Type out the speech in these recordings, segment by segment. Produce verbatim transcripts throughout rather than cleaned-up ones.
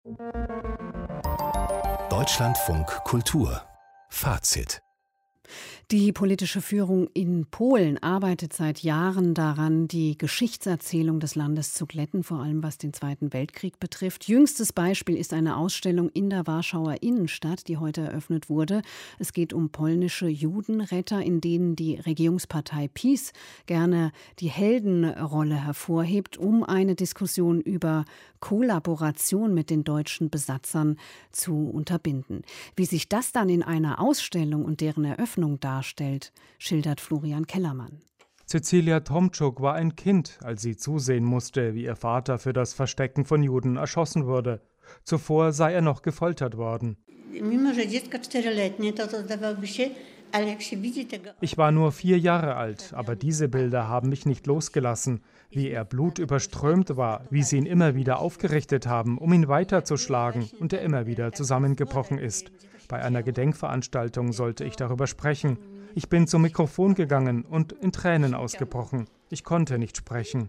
Deutschlandfunk Kultur Fazit. Die politische Führung in Polen arbeitet seit Jahren daran, die Geschichtserzählung des Landes zu glätten, vor allem was den Zweiten Weltkrieg betrifft. Jüngstes Beispiel ist eine Ausstellung in der Warschauer Innenstadt, die heute eröffnet wurde. Es geht um polnische Judenretter, in denen die Regierungspartei PiS gerne die Heldenrolle hervorhebt, um eine Diskussion über Kollaboration mit den deutschen Besatzern zu unterbinden. Wie sich das dann in einer Ausstellung und deren Eröffnung darstellt, schildert Florian Kellermann. Cecilia Tomczuk war ein Kind, als sie zusehen musste, wie ihr Vater für das Verstecken von Juden erschossen wurde. Zuvor sei er noch gefoltert worden. Ich war nur vier Jahre alt, aber diese Bilder haben mich nicht losgelassen, wie er blutüberströmt war, wie sie ihn immer wieder aufgerichtet haben, um ihn weiterzuschlagen und er immer wieder zusammengebrochen ist. Bei einer Gedenkveranstaltung sollte ich darüber sprechen. Ich bin zum Mikrofon gegangen und in Tränen ausgebrochen. Ich konnte nicht sprechen.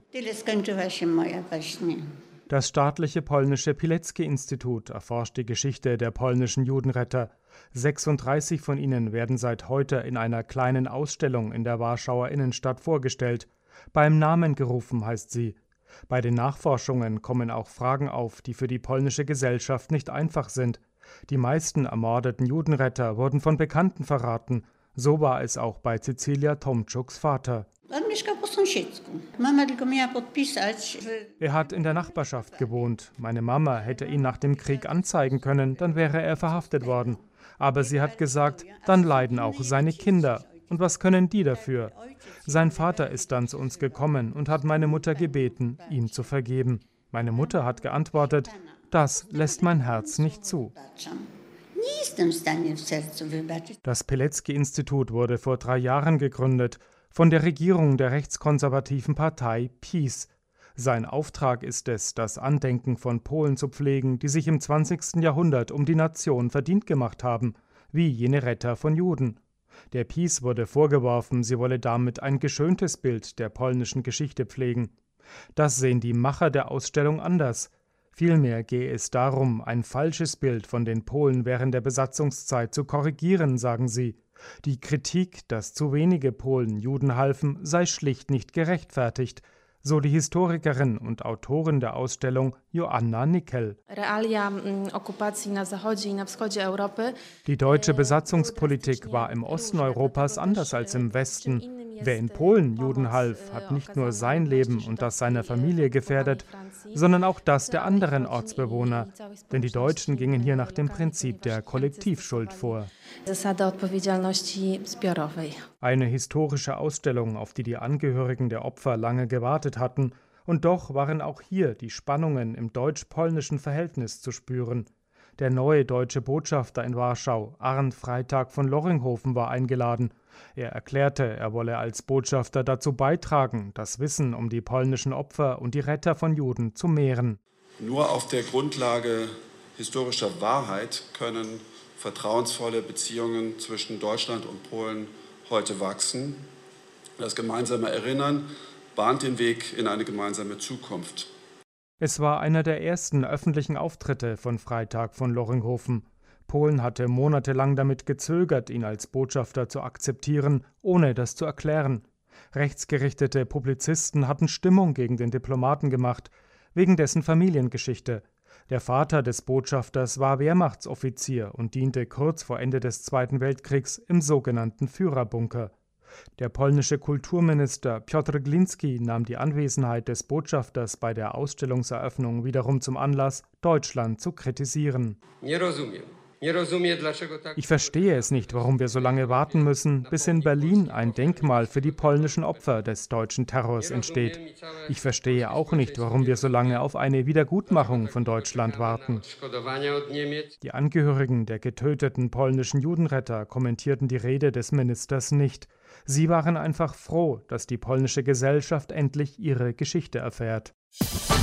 Das staatliche polnische Pilecki-Institut erforscht die Geschichte der polnischen Judenretter. sechsunddreißig von ihnen werden seit heute in einer kleinen Ausstellung in der Warschauer Innenstadt vorgestellt. Beim Namen gerufen heißt sie. Bei den Nachforschungen kommen auch Fragen auf, die für die polnische Gesellschaft nicht einfach sind. Die meisten ermordeten Judenretter wurden von Bekannten verraten. So war es auch bei Cecilia Tomczuks Vater. Er hat in der Nachbarschaft gewohnt. Meine Mama hätte ihn nach dem Krieg anzeigen können, dann wäre er verhaftet worden. Aber sie hat gesagt, dann leiden auch seine Kinder. Und was können die dafür? Sein Vater ist dann zu uns gekommen und hat meine Mutter gebeten, ihm zu vergeben. Meine Mutter hat geantwortet, das lässt mein Herz nicht zu. Das Pilecki-Institut wurde vor drei Jahren gegründet, von der Regierung der rechtskonservativen Partei PiS. Sein Auftrag ist es, das Andenken von Polen zu pflegen, die sich im zwanzigsten Jahrhundert um die Nation verdient gemacht haben, wie jene Retter von Juden. Der PiS wurde vorgeworfen, sie wolle damit ein geschöntes Bild der polnischen Geschichte pflegen. Das sehen die Macher der Ausstellung anders. Vielmehr gehe es darum, ein falsches Bild von den Polen während der Besatzungszeit zu korrigieren, sagen sie. Die Kritik, dass zu wenige Polen Juden halfen, sei schlicht nicht gerechtfertigt, so die Historikerin und Autorin der Ausstellung Joanna Nickel. Die deutsche Besatzungspolitik war im Osten Europas anders als im Westen. Wer in Polen Juden half, hat nicht nur sein Leben und das seiner Familie gefährdet, sondern auch das der anderen Ortsbewohner. Denn die Deutschen gingen hier nach dem Prinzip der Kollektivschuld vor. Eine historische Ausstellung, auf die die Angehörigen der Opfer lange gewartet hatten. Und doch waren auch hier die Spannungen im deutsch-polnischen Verhältnis zu spüren. Der neue deutsche Botschafter in Warschau, Arndt Freytag von Loringhofen, war eingeladen. Er erklärte, er wolle als Botschafter dazu beitragen, das Wissen um die polnischen Opfer und die Retter von Juden zu mehren. Nur auf der Grundlage historischer Wahrheit können vertrauensvolle Beziehungen zwischen Deutschland und Polen heute wachsen. Das gemeinsame Erinnern bahnt den Weg in eine gemeinsame Zukunft. Es war einer der ersten öffentlichen Auftritte von Freytag von Loringhofen. Polen hatte monatelang damit gezögert, ihn als Botschafter zu akzeptieren, ohne das zu erklären. Rechtsgerichtete Publizisten hatten Stimmung gegen den Diplomaten gemacht, wegen dessen Familiengeschichte. Der Vater des Botschafters war Wehrmachtsoffizier und diente kurz vor Ende des Zweiten Weltkriegs im sogenannten Führerbunker. Der polnische Kulturminister Piotr Gliński nahm die Anwesenheit des Botschafters bei der Ausstellungseröffnung wiederum zum Anlass, Deutschland zu kritisieren. Ich verstehe es nicht, warum wir so lange warten müssen, bis in Berlin ein Denkmal für die polnischen Opfer des deutschen Terrors entsteht. Ich verstehe auch nicht, warum wir so lange auf eine Wiedergutmachung von Deutschland warten. Die Angehörigen der getöteten polnischen Judenretter kommentierten die Rede des Ministers nicht. Sie waren einfach froh, dass die polnische Gesellschaft endlich ihre Geschichte erfährt.